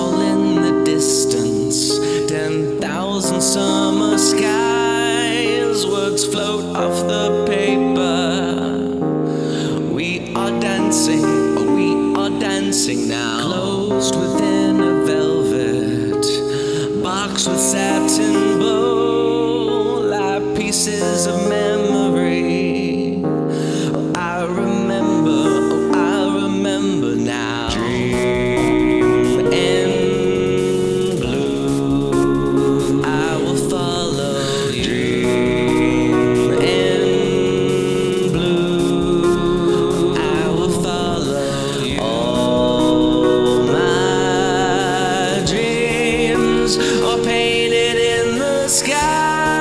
tall in the distance, 10,000 summer skies, words float off the paper. We are dancing now, closed within a velvet box with satin bow, like pieces of memory. Oh, I remember now. Dream in blue, I will follow you. Dream in blue, I will follow you. All my dreams are painted in the sky.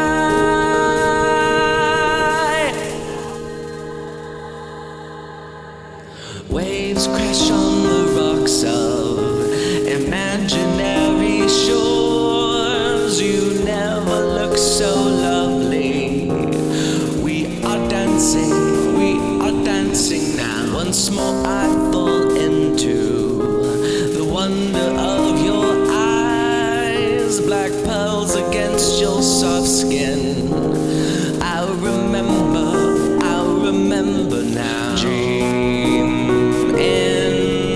Waves crash on the rocks of imaginary shores. You never look so lovely. We are dancing now. Once more I fall into the wonder of your eyes, black pearls against your soft skin. I remember now. Dream in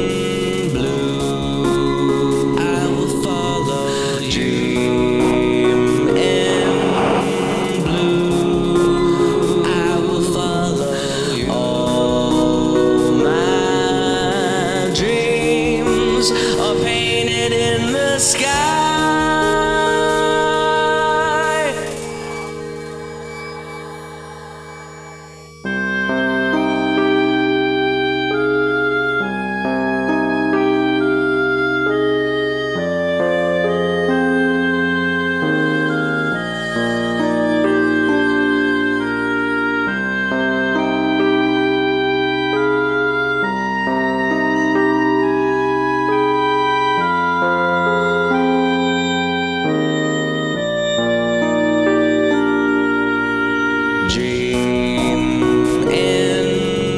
blue, I will follow you. Dream in blue, I will follow you. All my dreams are painted in the sky. Dream in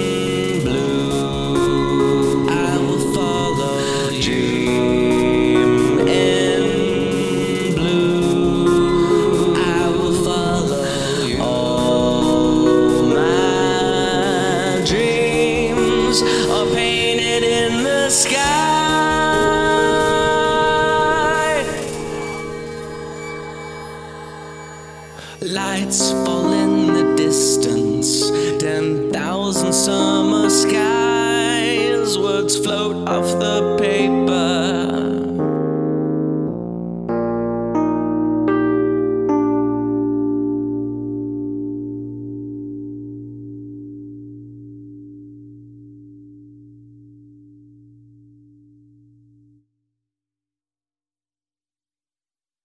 blue, I will follow you. Dream in blue, I will follow you. All my dreams are painted in the sky. Lights fall